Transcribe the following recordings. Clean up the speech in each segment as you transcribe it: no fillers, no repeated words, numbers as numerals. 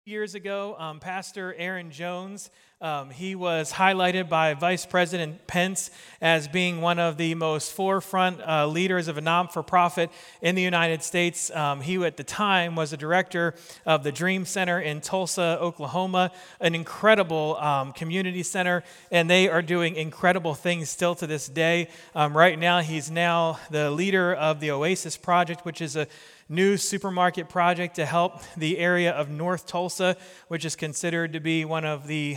Years ago, Pastor Aaron Jones, he was highlighted by Vice President Pence as being one of the most forefront leaders of a non-for-profit in the United States. He, at the time, was a director of the Dream Center in Tulsa, Oklahoma, an incredible community center, and they are doing incredible things still to this day. Right now, he's now the leader of the Oasis Project, which is a new supermarket project to help the area of North Tulsa, which is considered to be one of the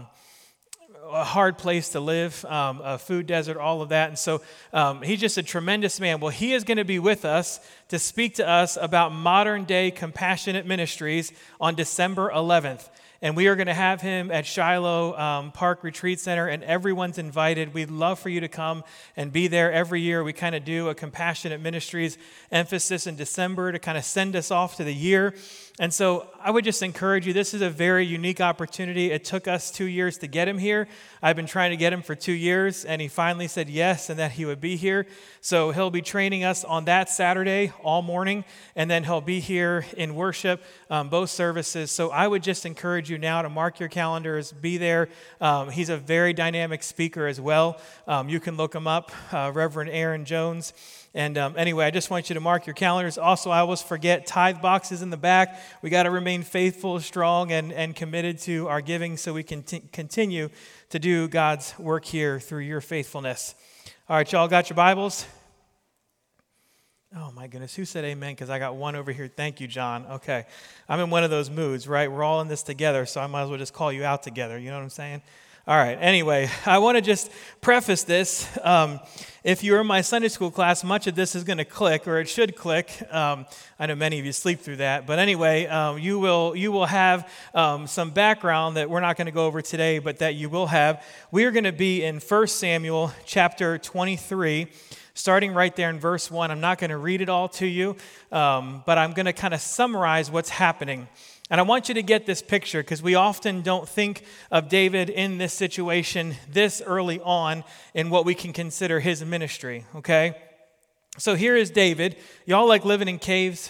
a hard place to live, a food desert, all of that. And so he's just a tremendous man. Well, he is going to be with us to speak to us about modern day compassionate ministries on December 11th. And we are going to have him at Shiloh Park Retreat Center, and everyone's invited. We'd love for you to come and be there. Every year we kind of do a compassionate ministries emphasis in December to kind of send us off to the year. And so I would just encourage you, this is a very unique opportunity. It took us 2 years to get him here. I've been trying to get him for 2 years, and he finally said yes and that he would be here. So he'll be training us on that Saturday all morning, and then he'll be here in worship, both services. So I would just encourage you now to mark your calendars, be there. He's a very dynamic speaker as well. You can look him up, Reverend Aaron Jones. And anyway, I just want you to mark your calendars. Also, I always forget, tithe boxes in the back. We got to remain faithful, strong, and committed to our giving so we can continue to do God's work here through your faithfulness. All right, y'all got your Bibles? Oh, my goodness. Who said amen? Because I got one over here. Thank you, John. Okay. I'm in one of those moods, right? We're all in this together, so I might as well just call you out together. You know what I'm saying? All right. Anyway, I want to just preface this. If you're in my Sunday school class, much of this is going to click, or it should click. I know many of you sleep through that. But anyway, you will have some background that we're not going to go over today, but that you will have. We are going to be in 1 Samuel chapter 23, starting right there in verse 1. I'm not going to read it all to you, but I'm going to kind of summarize what's happening. And I want you to get this picture because we often don't think of David in this situation this early on in what we can consider his ministry, okay? So here is David. Y'all like living in caves?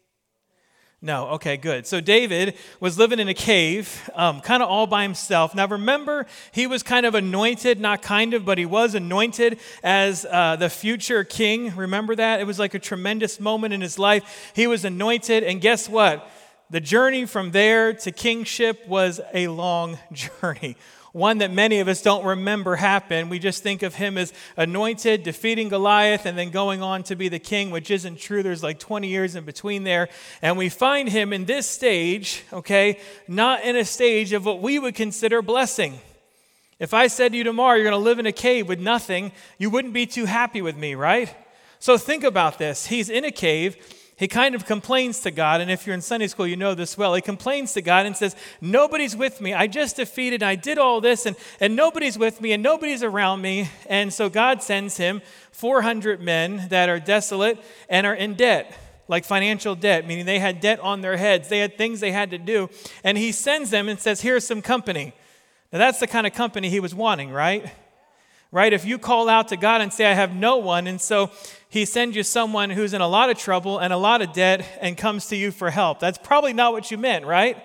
No, okay, good. So David was living in a cave, kind of all by himself. Now remember, he was kind of anointed, not kind of, but he was anointed as the future king. Remember that? It was like a tremendous moment in his life. He was anointed, and guess what? The journey from there to kingship was a long journey, one that many of us don't remember happened. We just think of him as anointed, defeating Goliath, and then going on to be the king, which isn't true. There's like 20 years in between there. And we find him in this stage, okay, not in a stage of what we would consider blessing. If I said to you tomorrow, you're going to live in a cave with nothing, you wouldn't be too happy with me, right? So think about this. He's in a cave. He kind of complains to God, and if you're in Sunday school, you know this well. He complains to God and says, nobody's with me. I just defeated, I did all this, and nobody's with me, and nobody's around me. And so God sends him 400 men that are desolate and are in debt, like financial debt, meaning they had debt on their heads. They had things they had to do. And he sends them and says, here's some company. Now, that's the kind of company he was wanting, right? Right? If you call out to God and say, I have no one, and so he sends you someone who's in a lot of trouble and a lot of debt and comes to you for help. That's probably not what you meant, right?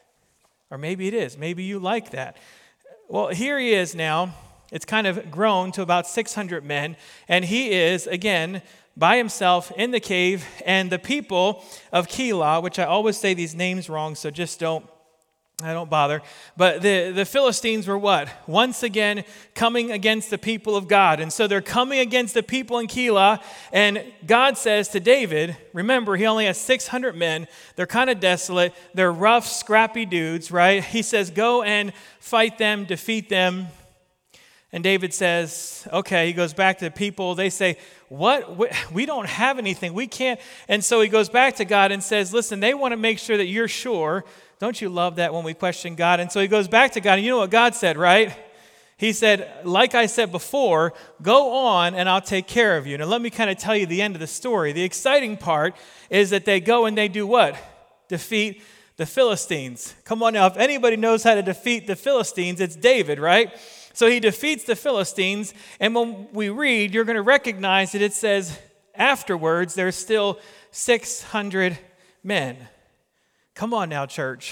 Or maybe it is. Maybe you like that. Well, here he is now. It's kind of grown to about 600 men, and he is, again, by himself in the cave, and the people of Keilah, which I always say these names wrong, so just don't bother. But the Philistines were what? Once again, coming against the people of God. And so they're coming against the people in Keilah. And God says to David, remember, he only has 600 men. They're kind of desolate. They're rough, scrappy dudes, right? He says, go and fight them, defeat them. And David says, okay. He goes back to the people. They say, what? We don't have anything. We can't. And so he goes back to God and says, listen, they want to make sure that you're sure. Don't you love that when we question God? And so he goes back to God, and you know what God said, right? He said, like I said before, go on and I'll take care of you. Now let me kind of tell you the end of the story. The exciting part is that they go and they do what? Defeat the Philistines. Come on now, if anybody knows how to defeat the Philistines, it's David, right? So he defeats the Philistines, and when we read, you're going to recognize that it says afterwards there's still 600 men. Come on now, church.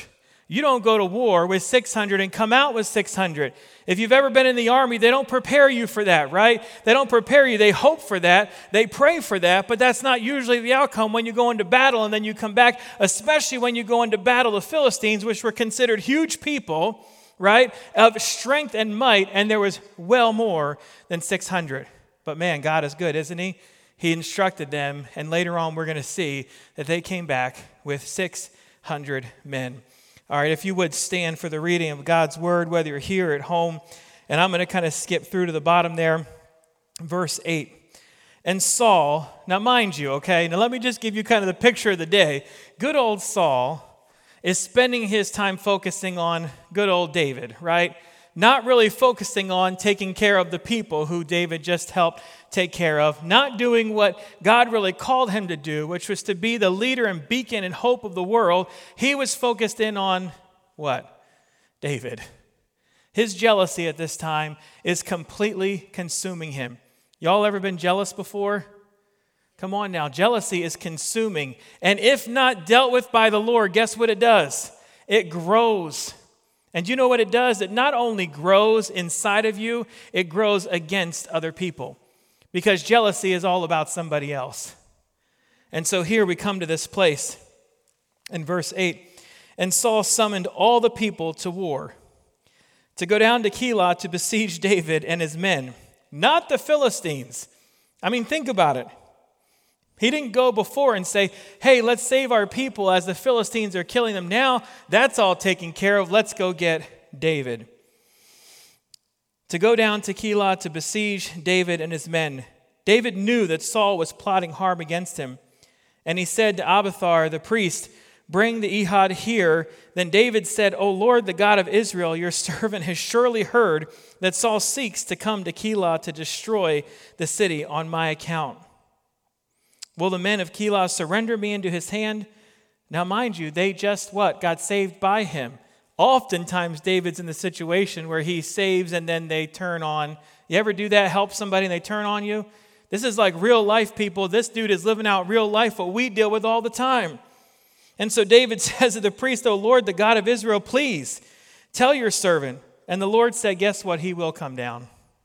You don't go to war with 600 and come out with 600. If you've ever been in the army, they don't prepare you for that, right? They don't prepare you. They hope for that. They pray for that, but that's not usually the outcome when you go into battle and then you come back, especially when you go into battle the Philistines, which were considered huge people, right, of strength and might, and there was well more than 600. But man, God is good, isn't he? He instructed them, and later on we're going to see that they came back with 600 men. All right, if you would stand for the reading of God's word, whether you're here or at home. And I'm going to kind of skip through to the bottom there, verse 8. And Saul, now mind you, okay, now let me just give you kind of the picture of the day. Good old Saul is spending his time focusing on good old David, right? Not really focusing on taking care of the people who David just helped take care of, not doing what God really called him to do, which was to be the leader and beacon and hope of the world. He was focused in on what? David. His jealousy at this time is completely consuming him. Y'all ever been jealous before? Come on now. Jealousy is consuming. And if not dealt with by the Lord, guess what it does? It grows. And you know what it does? It not only grows inside of you, it grows against other people. Because jealousy is all about somebody else. And so here we come to this place in verse 8. And Saul summoned all the people to war, to go down to Keilah to besiege David and his men, not the Philistines. I mean, think about it. He didn't go before and say, hey, let's save our people as the Philistines are killing them. Now that's all taken care of. Let's go get David. To go down to Keilah to besiege David and his men. David knew that Saul was plotting harm against him. And he said to Abiathar the priest, bring the Ehud here. Then David said, O Lord, the God of Israel, your servant has surely heard that Saul seeks to come to Keilah to destroy the city on my account. Will the men of Keilah surrender me into his hand? Now mind you, they just what? Got saved by him. Oftentimes, David's in the situation where he saves and then they turn on. You ever do that? Help somebody and they turn on you? This is like real life, people. This dude is living out real life, what we deal with all the time. And so David says to the priest, O Lord, the God of Israel, please tell your servant. And the Lord said, guess what? He will come down.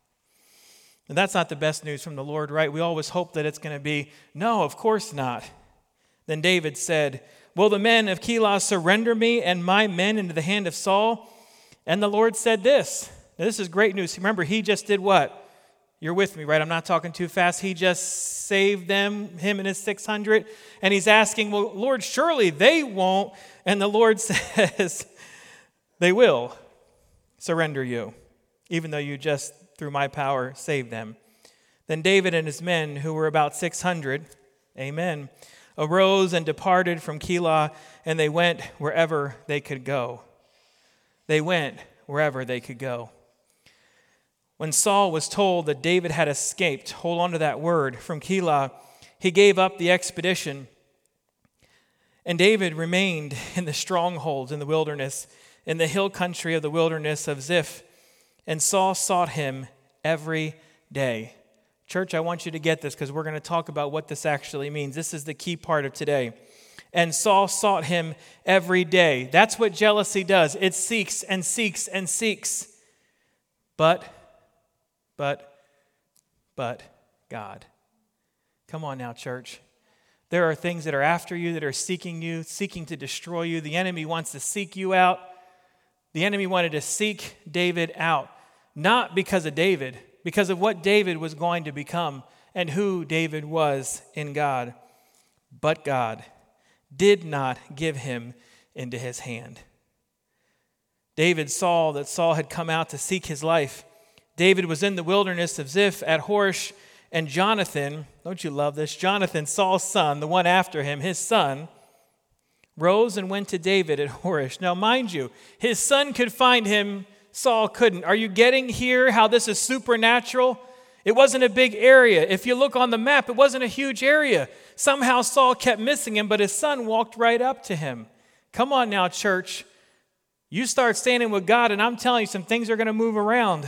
And that's not the best news from the Lord, right? We always hope that it's going to be, no, of course not. Then David said, will the men of Keilah surrender me and my men into the hand of Saul? And the Lord said this. Now, this is great news. Remember, he just did what? You're with me, right? I'm not talking too fast. He just saved them, him and his 600. And he's asking, well, Lord, surely they won't. And the Lord says, they will surrender you, even though you just, through my power, saved them. Then David and his men, who were about 600, amen, arose and departed from Keilah, and they went wherever they could go. They went wherever they could go. When Saul was told that David had escaped, hold on to that word, from Keilah, he gave up the expedition. And David remained in the strongholds in the wilderness, in the hill country of the wilderness of Ziph. And Saul sought him every day. Church, I want you to get this because we're going to talk about what this actually means. This is the key part of today. And Saul sought him every day. That's what jealousy does. It seeks and seeks and seeks. But God. Come on now, church. There are things that are after you, that are seeking you, seeking to destroy you. The enemy wants to seek you out. The enemy wanted to seek David out, not because of David, because of what David was going to become and who David was in God. But God did not give him into his hand. David saw that Saul had come out to seek his life. David was in the wilderness of Ziph at Horosh, and Jonathan, don't you love this? Jonathan, Saul's son, the one after him, his son, rose and went to David at Horosh. Now, mind you, his son could find him, Saul couldn't. Are you getting here how this is supernatural? It wasn't a big area. If you look on the map, it wasn't a huge area. Somehow Saul kept missing him, but his son walked right up to him. Come on now, church. You start standing with God, and I'm telling you, some things are going to move around.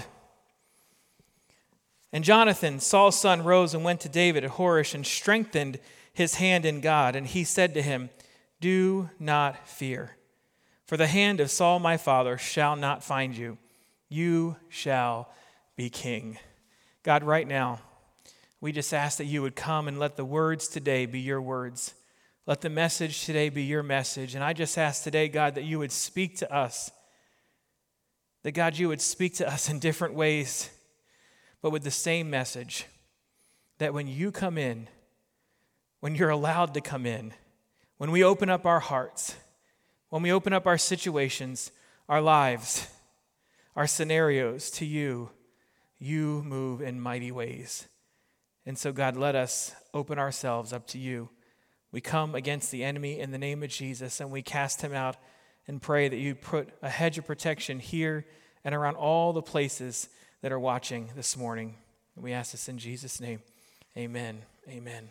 And Jonathan, Saul's son, rose and went to David at Horosh and strengthened his hand in God. And he said to him, do not fear, For the hand of Saul my father shall not find you. You shall be king. God, right now, we just ask that you would come and let the words today be your words. Let the message today be your message. And I just ask today, God, that you would speak to us. That, God, you would speak to us in different ways, but with the same message. That when you come in, when you're allowed to come in, when we open up our hearts, when we open up our situations, our lives, our scenarios to you, you move in mighty ways. And so, God, let us open ourselves up to you. We come against the enemy in the name of Jesus, and we cast him out and pray that you put a hedge of protection here and around all the places that are watching this morning. We ask this in Jesus' name. Amen. Amen.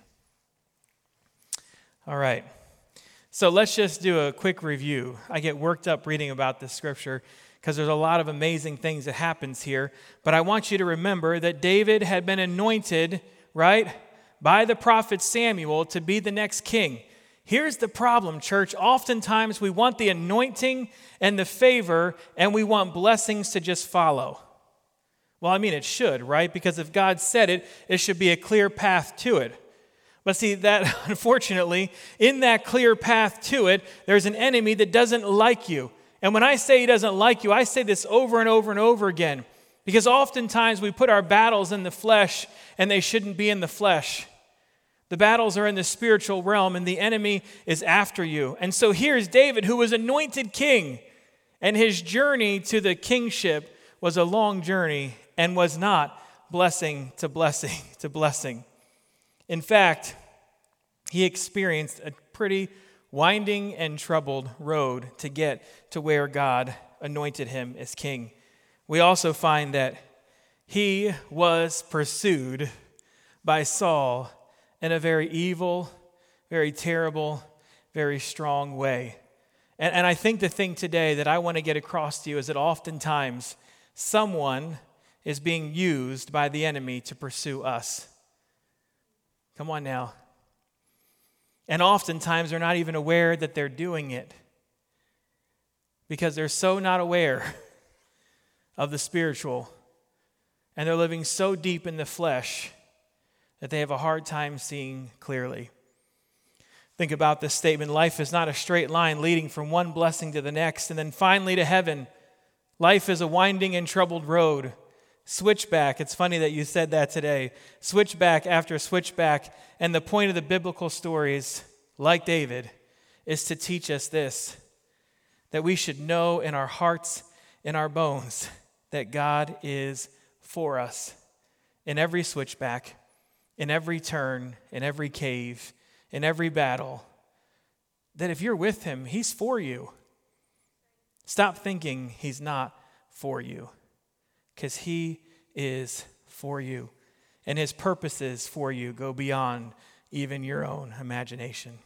All right. So let's just do a quick review. I get worked up reading about this scripture because there's a lot of amazing things that happens here. But I want you to remember that David had been anointed, right, by the prophet Samuel to be the next king. Here's the problem, church. Oftentimes we want the anointing and the favor, and we want blessings to just follow. Well, I mean, it should, right? Because if God said it, it should be a clear path to it. But see, that unfortunately, in that clear path to it, there's an enemy that doesn't like you. And when I say he doesn't like you, I say this over and over and over again. Because oftentimes we put our battles in the flesh, and they shouldn't be in the flesh. The battles are in the spiritual realm, and the enemy is after you. And so here's David, who was anointed king, and his journey to the kingship was a long journey and was not blessing to blessing to blessing. In fact, he experienced a pretty winding and troubled road to get to where God anointed him as king. We also find that he was pursued by Saul in a very evil, very terrible, very strong way. And I think the thing today that I want to get across to you is that oftentimes someone is being used by the enemy to pursue us. Come on now. And oftentimes they're not even aware that they're doing it because they're so not aware of the spiritual, and they're living so deep in the flesh that they have a hard time seeing clearly. Think about this statement: life is not a straight line leading from one blessing to the next and then finally to heaven. Life is a winding and troubled road. Switchback. It's funny that you said that today. Switchback after switchback. And the point of the biblical stories, like David, is to teach us this: that we should know in our hearts, in our bones, that God is for us in every switchback, in every turn, in every cave, in every battle. That if you're with him, he's for you. Stop thinking he's not for you, because he is for you. And his purposes for you go beyond even your own imagination.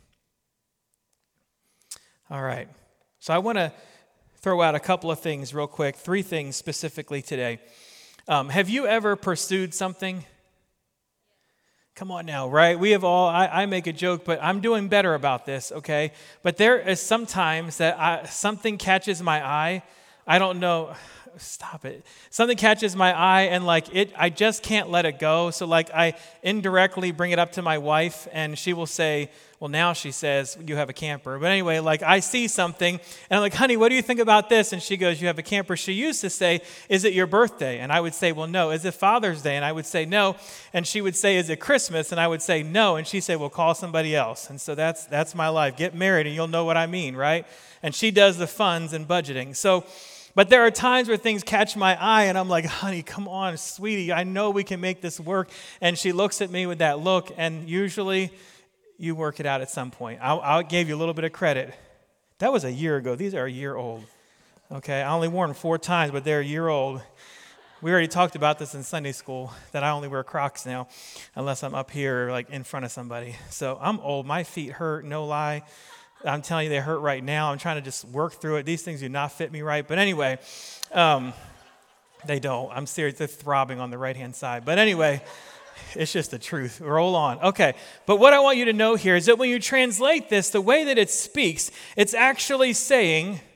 All right. So I want to throw out a couple of things real quick, 3 things specifically today. Have you ever pursued something? Come on now, right? We have all, I make a joke, but I'm doing better about this, okay? But there is sometimes that something catches my eye. I don't know. Stop it. Something catches my eye and I just can't let it go. So I indirectly bring it up to my wife and she will say, well, now she says, you have a camper. But anyway, I see something and I'm like, honey, what do you think about this? And she goes, you have a camper. She used to say, is it your birthday? And I would say, well, no. Is it Father's Day? And I would say, no. And she would say, is it Christmas? And I would say, no. And she'd say, well, call somebody else. And so that's my life. Get married and you'll know what I mean, right? And she does the funds and budgeting. But there are times where things catch my eye and I'm like, honey, come on, sweetie, I know we can make this work. And she looks at me with that look, and usually you work it out at some point. I'll give you a little bit of credit. That was a year ago. These are a year old. Okay, I only wore them 4 times, but they're a year old. We already talked about this in Sunday school, that I only wear Crocs now, unless I'm up here in front of somebody. So I'm old. My feet hurt, no lie. I'm telling you, they hurt right now. I'm trying to just work through it. These things do not fit me right. But anyway, they don't. I'm serious. They're throbbing on the right-hand side. But anyway, it's just the truth. Roll on. Okay. But what I want you to know here is that when you translate this, the way that it speaks, it's actually saying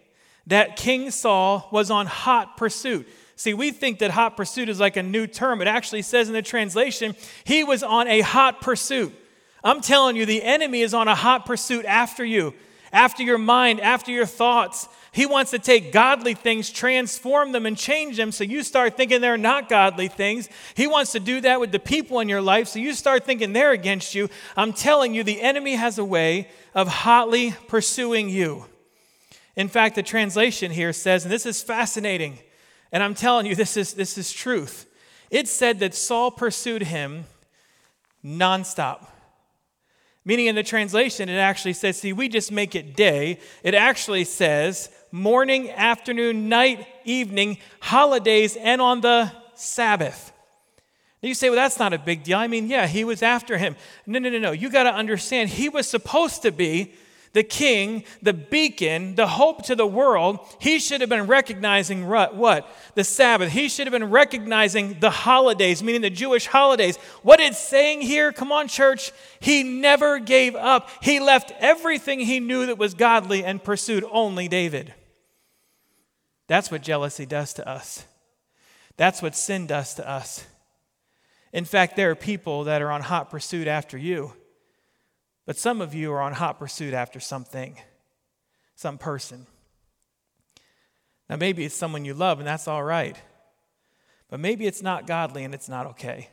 that King Saul was on hot pursuit. See, we think that hot pursuit is like a new term. It actually says in the translation, he was on a hot pursuit. I'm telling you, the enemy is on a hot pursuit after you, after your mind, after your thoughts. He wants to take godly things, transform them, and change them so you start thinking they're not godly things. He wants to do that with the people in your life so you start thinking they're against you. I'm telling you, the enemy has a way of hotly pursuing you. In fact, the translation here says, and this is fascinating, and I'm telling you, this is truth. It said that Saul pursued him nonstop. Meaning in the translation, it actually says, see, we just make it day. It actually says morning, afternoon, night, evening, holidays, and on the Sabbath. Now you say, well, that's not a big deal. I mean, yeah, he was after him. No. You got to understand, he was supposed to be the king, the beacon, the hope to the world. He should have been recognizing what? The Sabbath. He should have been recognizing the holidays, meaning the Jewish holidays. What it's saying here, come on, church, he never gave up. He left everything he knew that was godly and pursued only David. That's what jealousy does to us. That's what sin does to us. In fact, there are people that are on hot pursuit after you. But some of you are on hot pursuit after something, some person. Now, maybe it's someone you love, and that's all right. But maybe it's not godly, and it's not okay.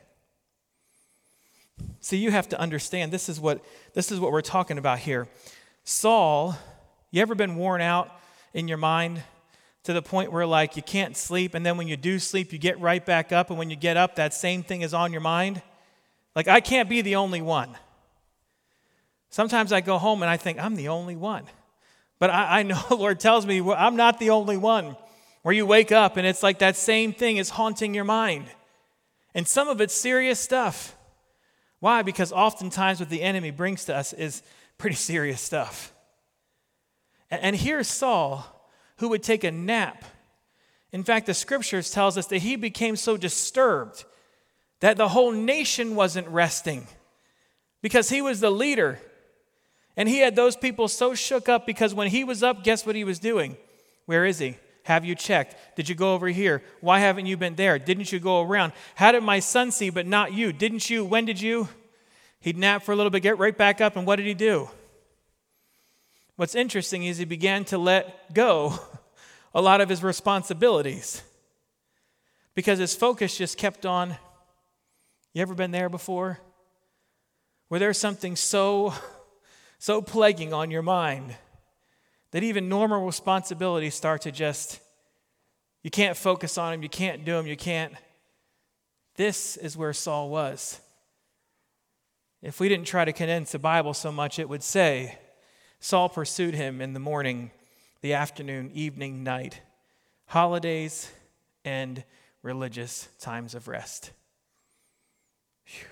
See, you have to understand, this is what we're talking about here. Saul, you ever been worn out in your mind to the point where, like, you can't sleep, and then when you do sleep, you get right back up, and when you get up, that same thing is on your mind? Like, I can't be the only one. Sometimes I go home and I think, I'm the only one. But I know the Lord tells me, well, I'm not the only one. Where you wake up and it's like that same thing is haunting your mind. And some of it's serious stuff. Why? Because oftentimes what the enemy brings to us is pretty serious stuff. And here's Saul, who would take a nap. In fact, the scriptures tells us that he became so disturbed that the whole nation wasn't resting because he was the leader. And he had those people so shook up because when he was up, guess what he was doing? Where is he? Have you checked? Did you go over here? Why haven't you been there? Didn't you go around? How did my son see but not you? Didn't you? When did you? He'd nap for a little bit, get right back up, and what did he do? What's interesting is he began to let go a lot of his responsibilities because his focus just kept on. You ever been there before? Where there's something so plaguing on your mind that even normal responsibilities start to just, you can't focus on them, you can't do them, you can't. This is where Saul was. If we didn't try to condense the Bible so much, it would say, Saul pursued him in the morning, the afternoon, evening, night, holidays, and religious times of rest. Whew.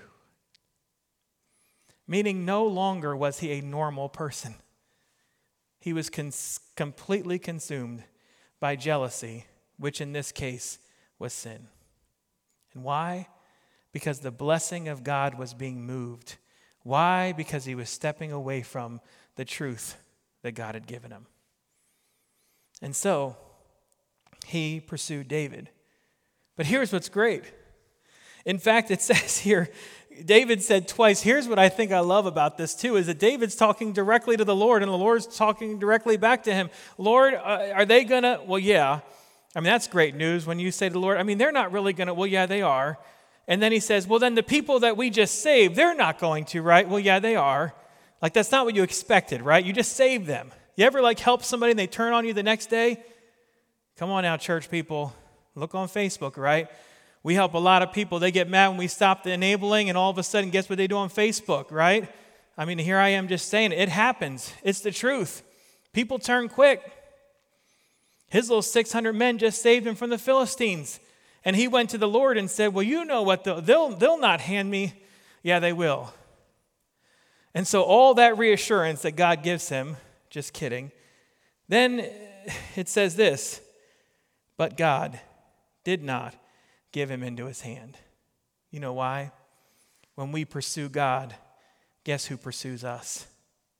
Meaning no longer was he a normal person. He was completely consumed by jealousy, which in this case was sin. And why? Because the blessing of God was being moved. Why? Because he was stepping away from the truth that God had given him. And so he pursued David. But here's what's great. In fact, it says here, David said twice, here's what I think I love about this too, is that David's talking directly to the Lord and the Lord's talking directly back to him. Lord, are they going to? Well, yeah. I mean, that's great news when you say to the Lord, I mean, they're not really going to. Well, yeah, they are. And then he says, well, then the people that we just saved, they're not going to, right? Well, yeah, they are. Like, that's not what you expected, right? You just saved them. You ever, like, help somebody and they turn on you the next day? Come on now, church people. Look on Facebook, right? We help a lot of people. They get mad when we stop the enabling, and all of a sudden, guess what they do on Facebook, right? I mean, here I am just saying it happens. It's the truth. People turn quick. His little 600 men just saved him from the Philistines. And he went to the Lord and said, well, you know what, they'll not hand me. Yeah, they will. And so all that reassurance that God gives him, just kidding. Then it says this, but God did not give him into his hand. You know why? When we pursue God, guess who pursues us?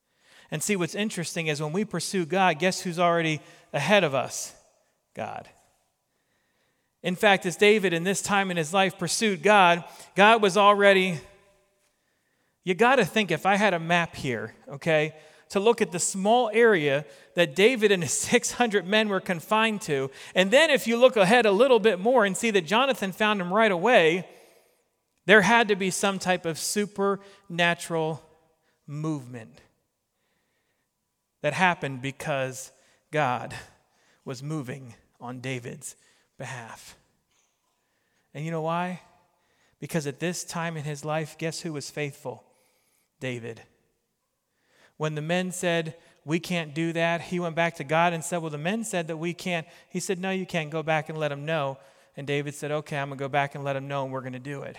And see, what's interesting is when we pursue God, guess who's already ahead of us? God. In fact, as David in this time in his life pursued God, God was already, you got to think, if I had a map here, okay, to look at the small area that David and his 600 men were confined to, and then if you look ahead a little bit more and see that Jonathan found him right away, there had to be some type of supernatural movement that happened because God was moving on David's behalf. And you know why? Because at this time in his life, guess who was faithful? David. When the men said, we can't do that, he went back to God and said, well, the men said that we can't. He said, no, you can't. Go back and let them know. And David said, okay, I'm going to go back and let them know, and we're going to do it.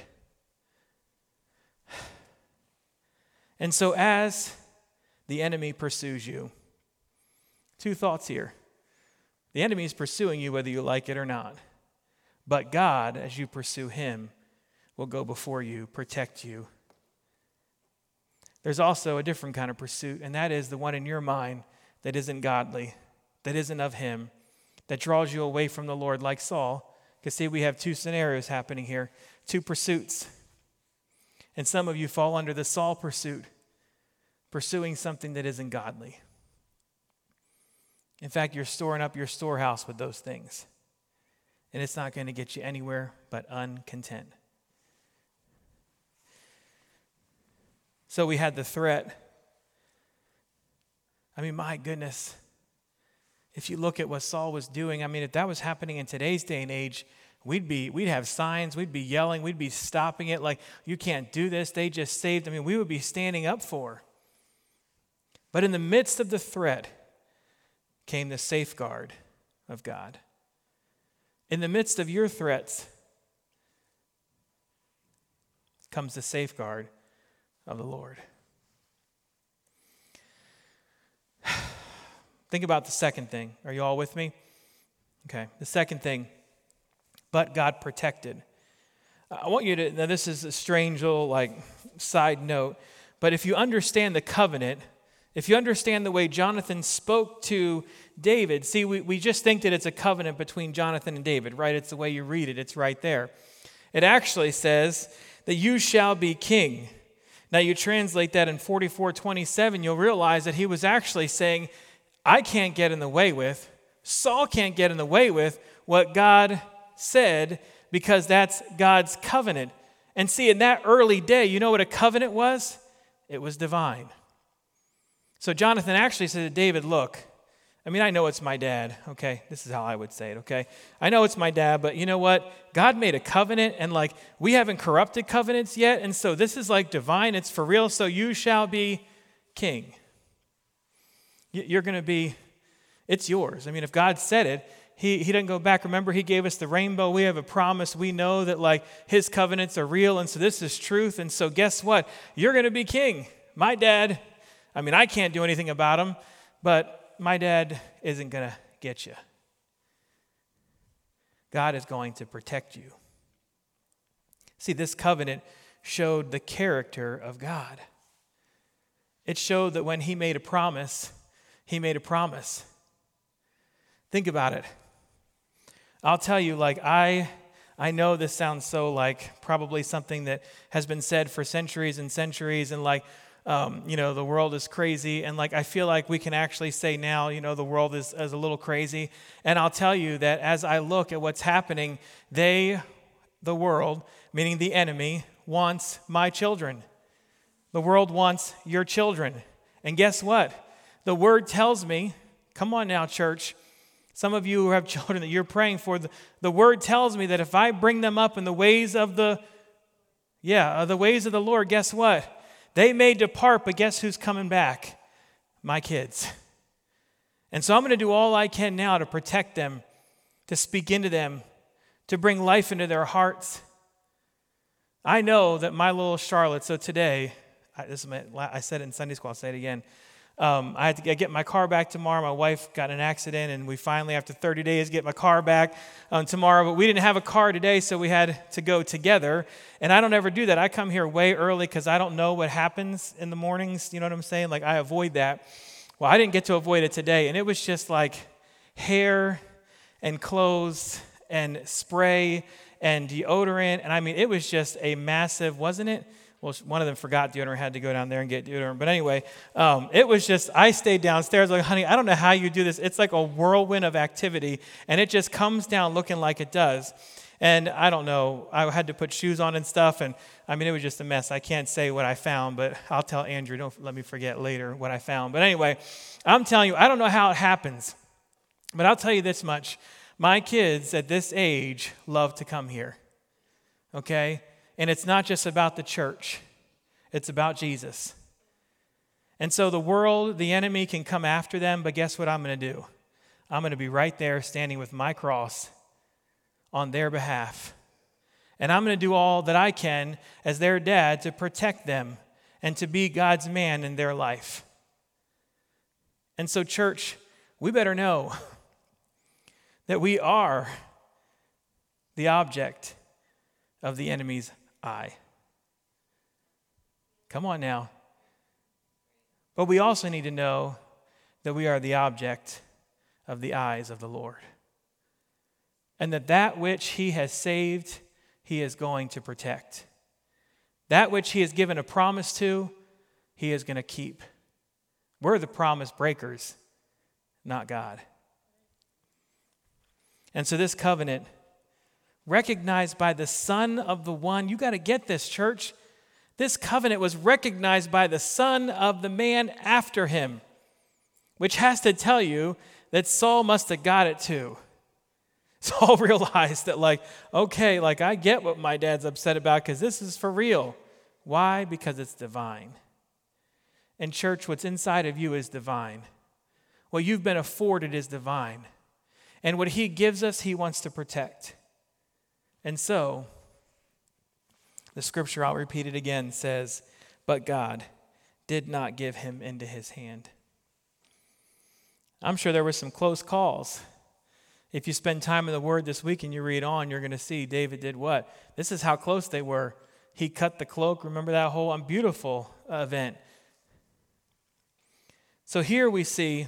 And so as the enemy pursues you, two thoughts here. The enemy is pursuing you whether you like it or not. But God, as you pursue him, will go before you, protect you. There's also a different kind of pursuit, and that is the one in your mind that isn't godly, that isn't of him, that draws you away from the Lord, like Saul. Because see, we have two scenarios happening here, two pursuits. And some of you fall under the Saul pursuit, pursuing something that isn't godly. In fact, you're storing up your storehouse with those things. And it's not going to get you anywhere but uncontent. So we had the threat. I mean, my goodness. If you look at what Saul was doing, I mean, if that was happening in today's day and age, we'd have signs, we'd be yelling, we'd be stopping it like, you can't do this, they just saved. I mean, we would be standing up for. But in the midst of the threat came the safeguard of God. In the midst of your threats comes the safeguard of the Lord. Think about the second thing. Are you all with me? Okay, the second thing, but God protected. I want you to, now this is a strange little side note, but if you understand the covenant, if you understand the way Jonathan spoke to David, see, we just think that it's a covenant between Jonathan and David, right? It's the way you read it. It's right there. It actually says that you shall be king. Now you translate that in 44:27, you'll realize that he was actually saying, I can't get in the way with, Saul can't get in the way with what God said, because that's God's covenant. And see, in that early day, you know what a covenant was? It was divine. So Jonathan actually said to David, look, I mean, I know it's my dad, okay? This is how I would say it, okay? I know it's my dad, but you know what? God made a covenant, and we haven't corrupted covenants yet, and so this is divine, it's for real, so you shall be king. You're going to be, it's yours. I mean, if God said it, he doesn't go back. Remember, he gave us the rainbow. We have a promise. We know that his covenants are real, and so this is truth, and so guess what? You're going to be king. My dad, I mean, I can't do anything about him, but my dad isn't going to get you. God is going to protect you. See, this covenant showed the character of God. It showed that when he made a promise, he made a promise. Think about it. I'll tell you, I know this sounds so probably something that has been said for centuries and centuries, and the world is crazy, and I feel like we can actually say now, the world is a little crazy. And I'll tell you that as I look at what's happening, the world, meaning the enemy, wants my children. The world wants your children. And guess what? The word tells me, come on now, church, some of you who have children that you're praying for, the word tells me that if I bring them up in the ways of the ways of the Lord, guess what? They may depart, but guess who's coming back? My kids. And so I'm going to do all I can now to protect them, to speak into them, to bring life into their hearts. I know that my little Charlotte, so today, I said it in Sunday school, I'll say it again. I had to get my car back tomorrow. My wife got in an accident, and we finally, after 30 days, get my car back tomorrow. But we didn't have a car today, so we had to go together. And I don't ever do that. I come here way early because I don't know what happens in the mornings. You know what I'm saying? Like, I avoid that. Well, I didn't get to avoid it today, and it was just like hair and clothes and spray and deodorant. And I mean, it was just a massive, wasn't it? Well, one of them forgot deodorant, had to go down there and get deodorant. But anyway, it was just, I stayed downstairs like, honey, I don't know how you do this. It's like a whirlwind of activity, and it just comes down looking like it does. And I don't know, I had to put shoes on and stuff, and I mean, it was just a mess. I can't say what I found, but I'll tell Andrew, don't let me forget later what I found. But anyway, I'm telling you, I don't know how it happens, but I'll tell you this much. My kids at this age love to come here, okay? And it's not just about the church. It's about Jesus. And so the world, the enemy can come after them, but guess what I'm going to do? I'm going to be right there standing with my cross on their behalf. And I'm going to do all that I can as their dad to protect them and to be God's man in their life. And so, church, we better know that we are the object of the enemy's eye. Come on now. But we also need to know that we are the object of the eyes of the Lord. And that which he has saved, he is going to protect. That which he has given a promise to, he is going to keep. We're the promise breakers, not God. And so this covenant, recognized by the Son of the One. You got to get this, church. This covenant was recognized by the son of the man after him, which has to tell you that Saul must have got it too. Saul realized that, okay, I get what my dad's upset about because this is for real. Why? Because it's divine. And church, what's inside of you is divine. What you've been afforded is divine. And what he gives us, he wants to protect. And so, the scripture, I'll repeat it again, says, but God did not give him into his hand. I'm sure there were some close calls. If you spend time in the Word this week and you read on, you're going to see David did what? This is how close they were. He cut the cloak. Remember that whole beautiful event. So here we see,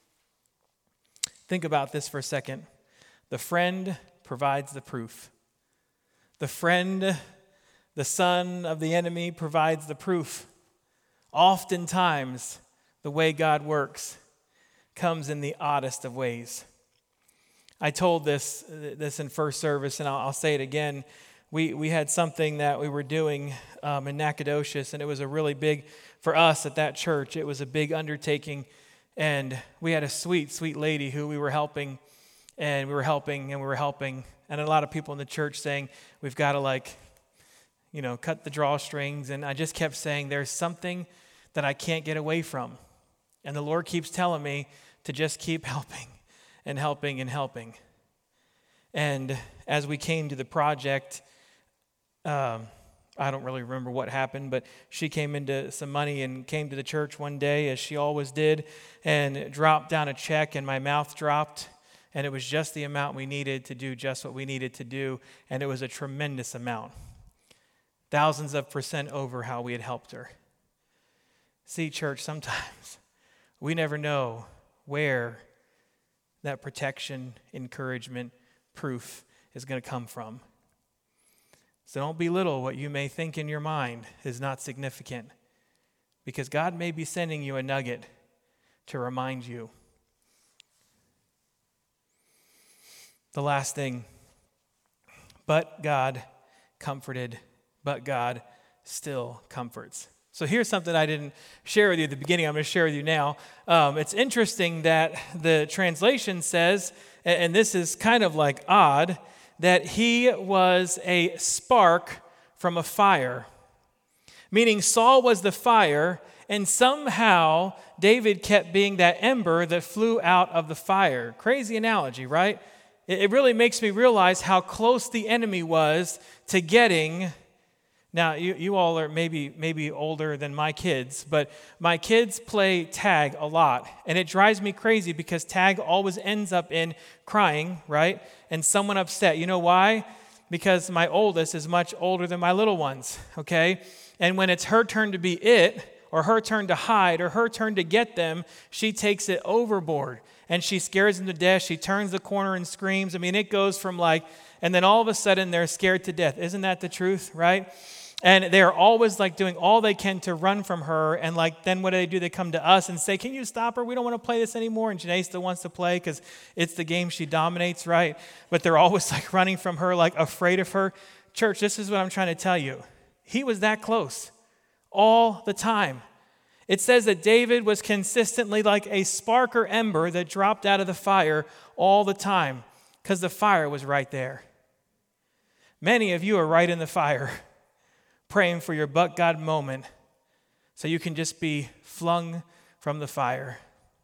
think about this for a second. The friend provides the proof. The friend, the son of the enemy, provides the proof. Oftentimes, the way God works comes in the oddest of ways. I told this in first service, and I'll say it again. We had something that we were doing in Nacogdoches, and it was a really big, for us at that church, it was a big undertaking. And we had a sweet, sweet lady who we were helping, and we were helping. And a lot of people in the church saying, we've got to cut the drawstrings. And I just kept saying, there's something that I can't get away from. And the Lord keeps telling me to just keep helping and helping and helping. And as we came to the project, I don't really remember what happened, but she came into some money and came to the church one day, as she always did, and dropped down a check, and my mouth dropped. And it was just the amount we needed to do just what we needed to do. And it was a tremendous amount. Thousands of % over how we had helped her. See, church, sometimes we never know where that protection, encouragement, proof is going to come from. So don't belittle what you may think in your mind is not significant. Because God may be sending you a nugget to remind you. The last thing, but God comforted, but God still comforts. So here's something I didn't share with you at the beginning. I'm going to share with you now. It's interesting that the translation says, and this is kind of odd, that he was a spark from a fire. Meaning Saul was the fire, and somehow David kept being that ember that flew out of the fire. Crazy analogy, right? It really makes me realize how close the enemy was to getting Now, you all are maybe older than my kids, but my kids play tag a lot, and it drives me crazy because tag always ends up in crying, right? And someone upset. You know why? Because my oldest is much older than my little ones, okay? And when it's her turn to be it, or her turn to hide, or her turn to get them, she takes it overboard, and she scares them to death. She turns the corner and screams. I mean, it goes from and then all of a sudden they're scared to death. Isn't that the truth, right? And they're always doing all they can to run from her. And then what do? They come to us and say, can you stop her? We don't want to play this anymore. And Janae still wants to play because it's the game she dominates, right? But they're always running from her, afraid of her. Church, this is what I'm trying to tell you. He was that close all the time. It says that David was consistently like a spark or ember that dropped out of the fire all the time because the fire was right there. Many of you are right in the fire, praying for your but God moment so you can just be flung from the fire.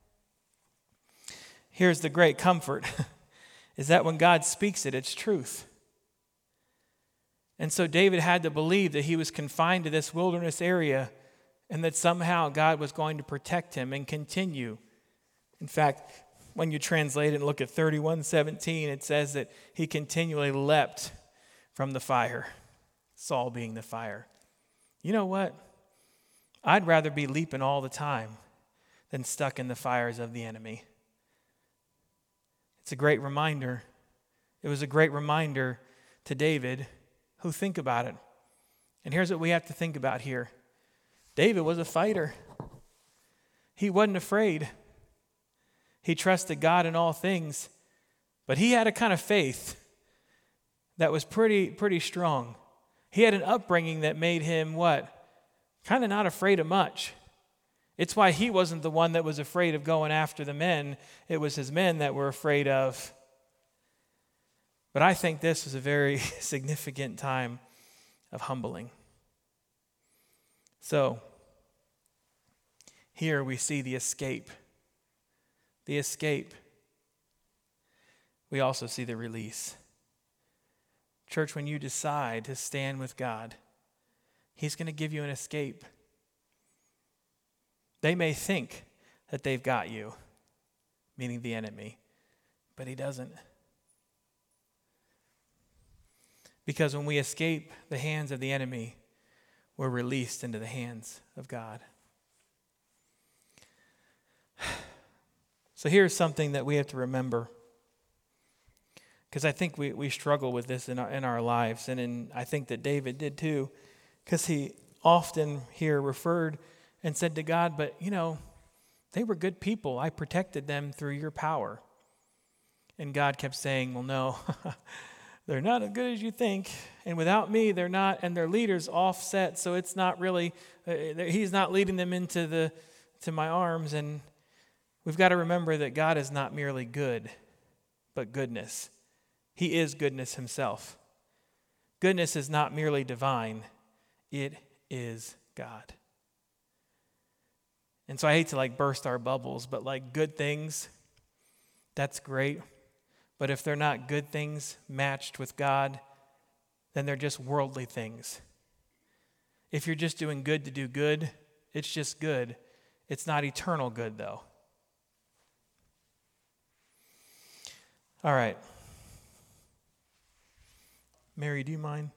Here's the great comfort, is that when God speaks it, it's truth. And so David had to believe that he was confined to this wilderness area and that somehow God was going to protect him and continue. In fact, when you translate it and look at 31:17, it says that he continually leapt from the fire, Saul being the fire. You know what? I'd rather be leaping all the time than stuck in the fires of the enemy. It's a great reminder. It was a great reminder to David, who think about it. And here's what we have to think about here. David was a fighter. He wasn't afraid. He trusted God in all things, but he had a kind of faith that was pretty strong. He had an upbringing that made him what? Kind of not afraid of much. It's why he wasn't the one that was afraid of going after the men. It was his men that were afraid of. But I think this was a very significant time of humbling. So, here we see the escape. The escape. We also see the release. Church, when you decide to stand with God, He's going to give you an escape. They may think that they've got you, meaning the enemy, but He doesn't. Because when we escape the hands of the enemy, we're released into the hands of God. So here's something that we have to remember, because I think we struggle with this in our lives, and I think that David did too, because he often here referred and said to God, but they were good people. I protected them through your power. And God kept saying, well, no, they're not as good as you think, and without me, they're not, and their leader's offset, so it's not really, he's not leading them into my arms. And we've got to remember that God is not merely good, but goodness. He is goodness himself. Goodness is not merely divine, it is God. And so I hate to burst our bubbles, but good things, that's great. But if they're not good things matched with God, then they're just worldly things. If you're just doing good to do good, it's just good. It's not eternal good, though. All right. Mary, do you mind?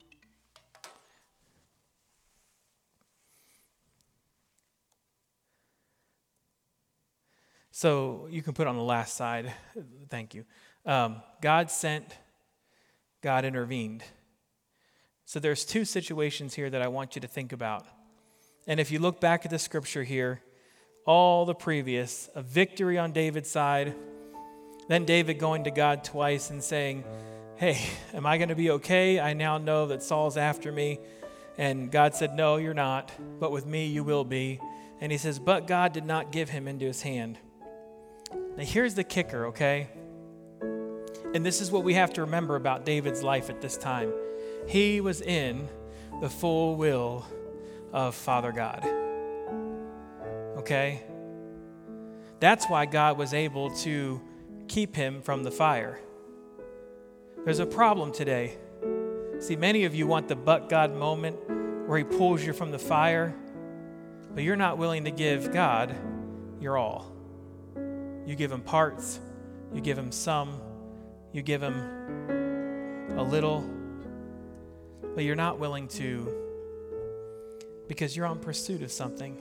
So you can put on the last side. Thank you. God sent, God intervened. So there's two situations here that I want you to think about. And if you look back at the scripture here, all the previous, a victory on David's side, then David going to God twice and saying, hey, am I going to be okay? I now know that Saul's after me. And God said, no, you're not, but with me you will be. And he says, but God did not give him into his hand. Now here's the kicker, okay? And this is what we have to remember about David's life at this time. He was in the full will of Father God. Okay? That's why God was able to keep him from the fire. There's a problem today. See, many of you want the but God moment where he pulls you from the fire, but you're not willing to give God your all. You give him parts, you give him some, you give him a little, but you're not willing to, because you're on pursuit of something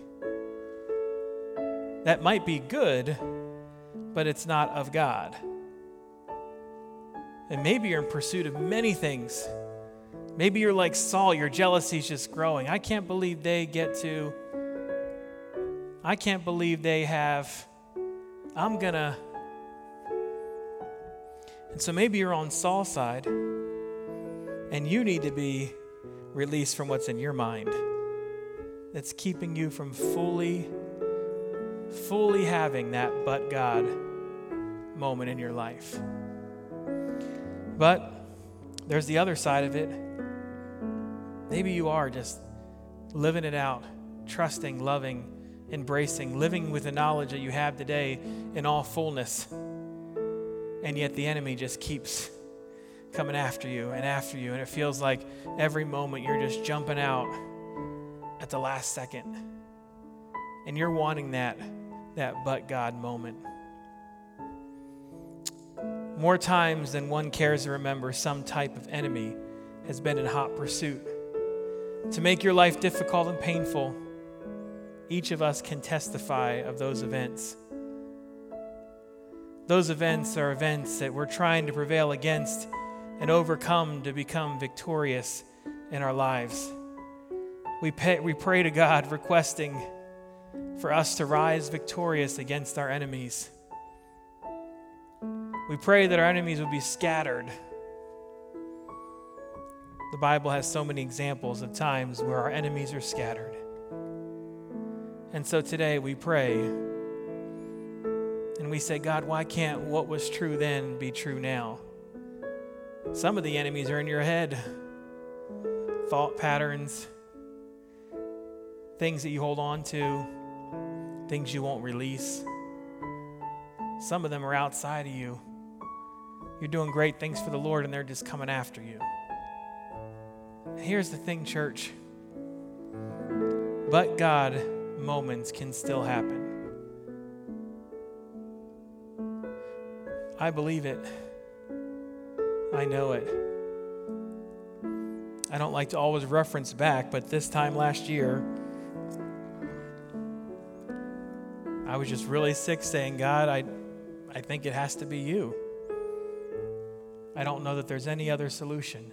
that might be good, but it's not of God. And maybe you're in pursuit of many things. Maybe you're like Saul, your jealousy is just growing. I can't believe they have, and so maybe you're on Saul's side, and you need to be released from what's in your mind that's keeping you from fully having that but God moment in your life. But there's the other side of it. Maybe you are just living it out, trusting, loving, embracing, living with the knowledge that you have today in all fullness. And yet the enemy just keeps coming after you, and it feels like every moment you're just jumping out at the last second. And you're wanting that but God moment. More times than one cares to remember, some type of enemy has been in hot pursuit to make your life difficult and painful. Each of us can testify of those events. Those events are events that we're trying to prevail against and overcome to become victorious in our lives. We pray to God requesting for us to rise victorious against our enemies. We pray that our enemies will be scattered. The Bible has so many examples of times where our enemies are scattered. And so today we pray and we say, God, why can't what was true then be true now? Some of the enemies are in your head. Thought patterns, things that you hold on to, things you won't release. Some of them are outside of you. You're doing great things for the Lord and they're just coming after you. Here's the thing, church. But God moments can still happen. I believe it. I know it. I don't like to always reference back, but this time last year, I was just really sick saying, God, I think it has to be you. I don't know that there's any other solution.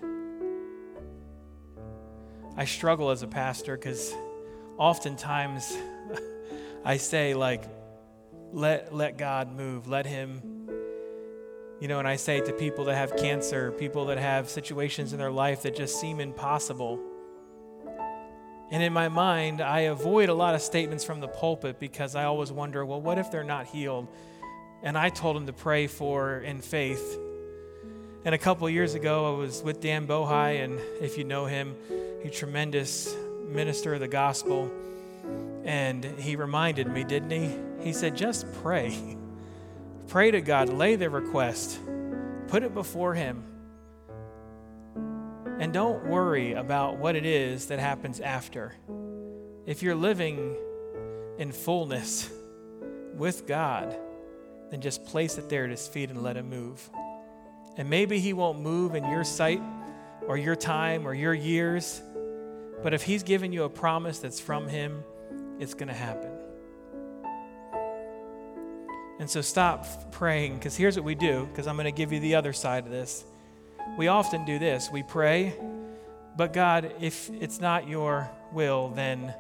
I struggle as a pastor because oftentimes I say, like, let God move, let him, and I say to people that have cancer, people that have situations in their life that just seem impossible. And in my mind, I avoid a lot of statements from the pulpit because I always wonder, well, what if they're not healed? And I told them to pray for in faith. And a couple of years ago, I was with Dan Bohai, and if you know him, he's a tremendous minister of the gospel. And he reminded me, didn't he? He said, just pray. Pray to God, lay the request, put it before him. And don't worry about what it is that happens after. If you're living in fullness with God, then just place it there at his feet and let him move. And maybe he won't move in your sight or your time or your years, but if he's given you a promise that's from him, it's going to happen. And so stop praying, because here's what we do, because I'm going to give you the other side of this. We often do this. We pray, but God, if it's not your will, then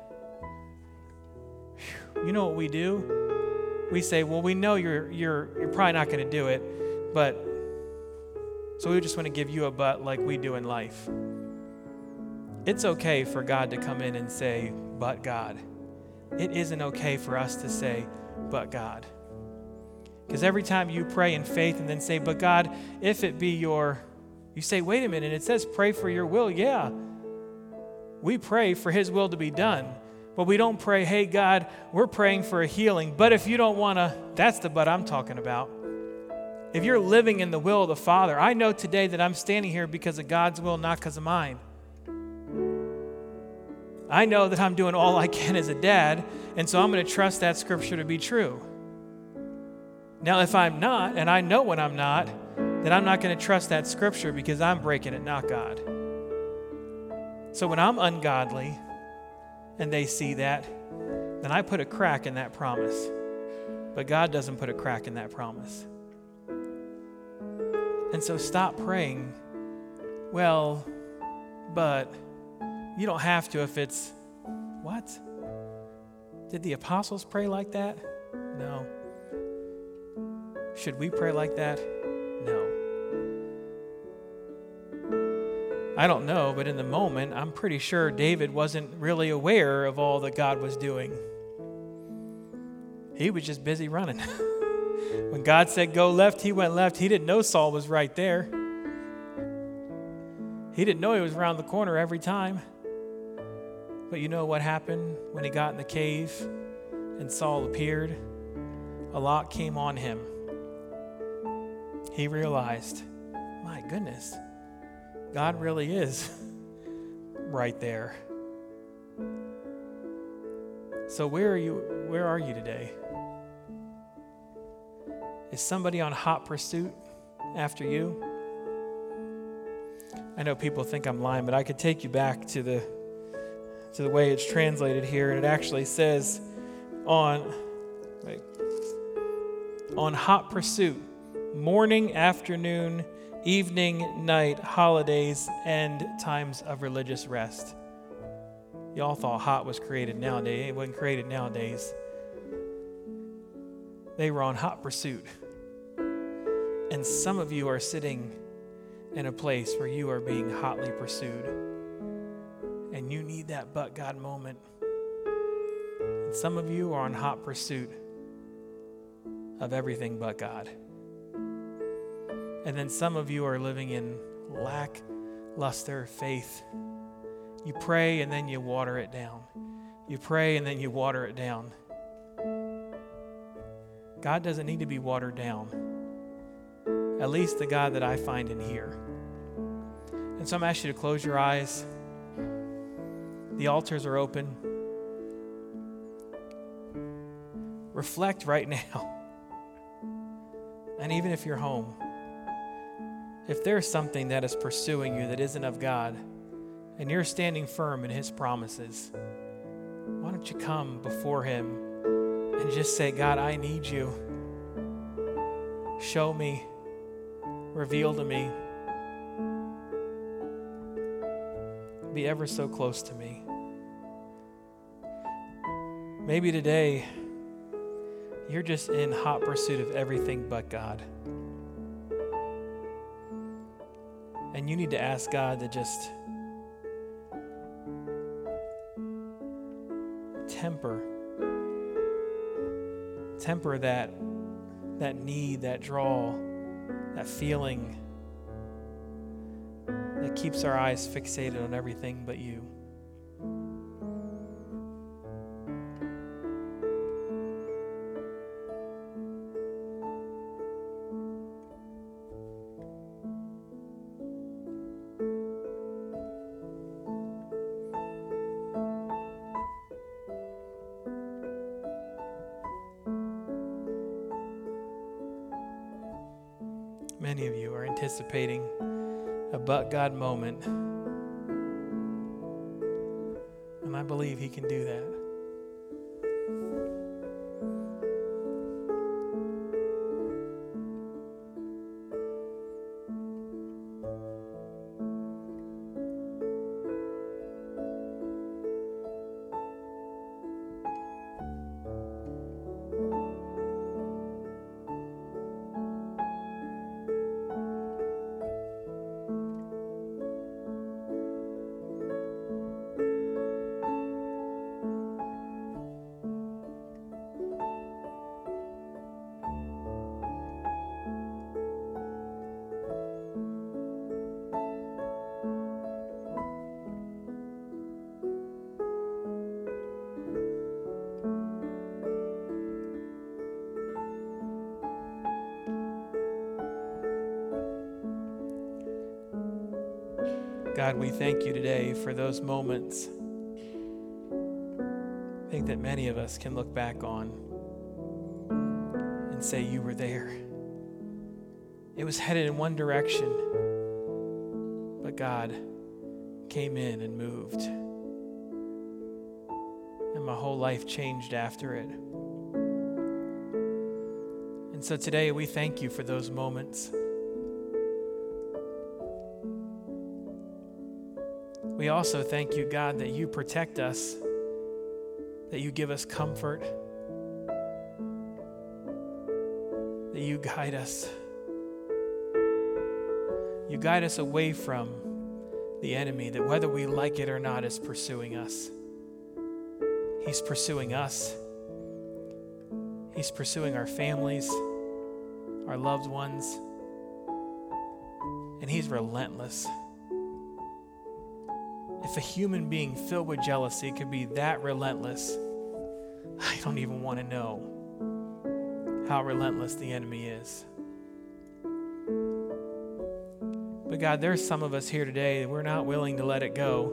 you know what we do? We say, well, we know you're probably not going to do it, but so we just want to give you a but like we do in life. It's okay for God to come in and say, but God. It isn't okay for us to say, but God. Because every time you pray in faith and then say, but God, if it be you say, wait a minute, it says pray for your will. Yeah, we pray for his will to be done. But we don't pray, hey, God, we're praying for a healing. But if you don't want to, that's the but I'm talking about. If you're living in the will of the Father, I know today that I'm standing here because of God's will, not because of mine. I know that I'm doing all I can as a dad, and so I'm going to trust that scripture to be true. Now, if I'm not, and I know when I'm not, then I'm not going to trust that scripture because I'm breaking it, not God. So when I'm ungodly and they see that, then I put a crack in that promise. But God doesn't put a crack in that promise. And so stop praying, well, but you don't have to if it's, what? Did the apostles pray like that? No. Should we pray like that? No. I don't know, but in the moment, I'm pretty sure David wasn't really aware of all that God was doing. He was just busy running. When God said go left, he went left. He didn't know Saul was right there. He didn't know he was around the corner every time. But you know what happened when he got in the cave and Saul appeared? A lot came on him. He realized, my goodness, God really is right there. So where are you today? Is somebody on hot pursuit after you? I know people think I'm lying, but I could take you back to the way it's translated here, and it actually says on hot pursuit, morning, afternoon, evening, night, holidays, and times of religious rest. Y'all thought hot was created nowadays. It wasn't created nowadays. They were on hot pursuit. And some of you are sitting in a place where you are being hotly pursued. And you need that but God moment. And some of you are on hot pursuit of everything but God. And then some of you are living in lackluster faith. You pray and then you water it down. You pray and then you water it down. God doesn't need to be watered down. At least the God that I find in here. And so I'm asking you to close your eyes. The altars are open. Reflect right now. And even if you're home, if there's something that is pursuing you that isn't of God, and you're standing firm in His promises, why don't you come before Him and just say, God, I need you. Show me. Reveal to me. Be ever so close to me. Maybe today you're just in hot pursuit of everything but God. And you need to ask God to just temper that need, that draw, that feeling that keeps our eyes fixated on everything but you. Many of you are anticipating a but God moment. And I believe He can do that. God, we thank you today for those moments think that many of us can look back on and say, you were there. It was headed in one direction, but God came in and moved. And my whole life changed after it. And so today we thank you for those moments. We also thank you, God, that you protect us, that you give us comfort, that you guide us. You guide us away from the enemy that, whether we like it or not, is pursuing us. He's pursuing us. He's pursuing our families, our loved ones, and he's relentless. If a human being filled with jealousy could be that relentless, I don't even want to know how relentless the enemy is. But God, there's some of us here today that we're not willing to let it go,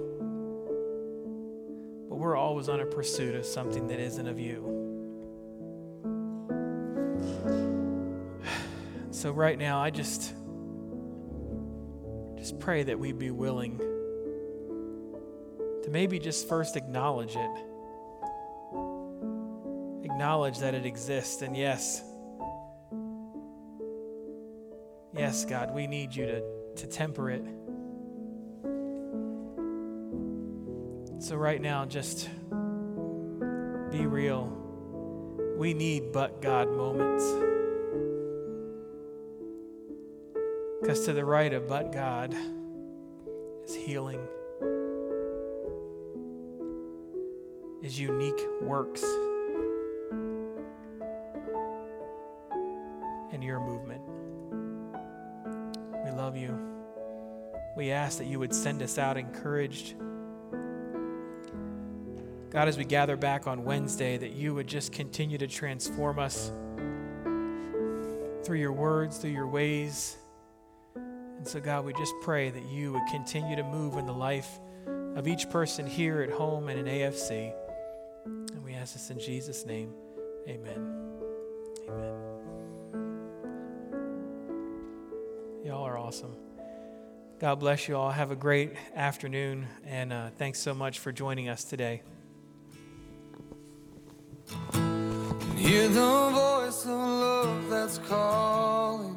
but we're always on a pursuit of something that isn't of you. So right now, I just pray that we be willing to maybe just first acknowledge it. Acknowledge that it exists. And yes, God, we need you to temper it. So right now, just be real. We need but God moments. Because to the right of but God is healing, is unique works, and your movement. We love you. We ask that you would send us out encouraged. God, as we gather back on Wednesday, that you would just continue to transform us through your words, through your ways. And so, God, we just pray that you would continue to move in the life of each person here at home and in AFC. And we ask this in Jesus' name. Amen. Amen. Y'all are awesome. God bless you all. Have a great afternoon, and thanks so much for joining us today. Hear the voice of love that's calling.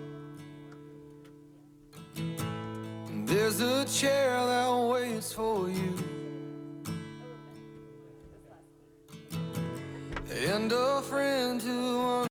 There's a chair that waits for you, and a friend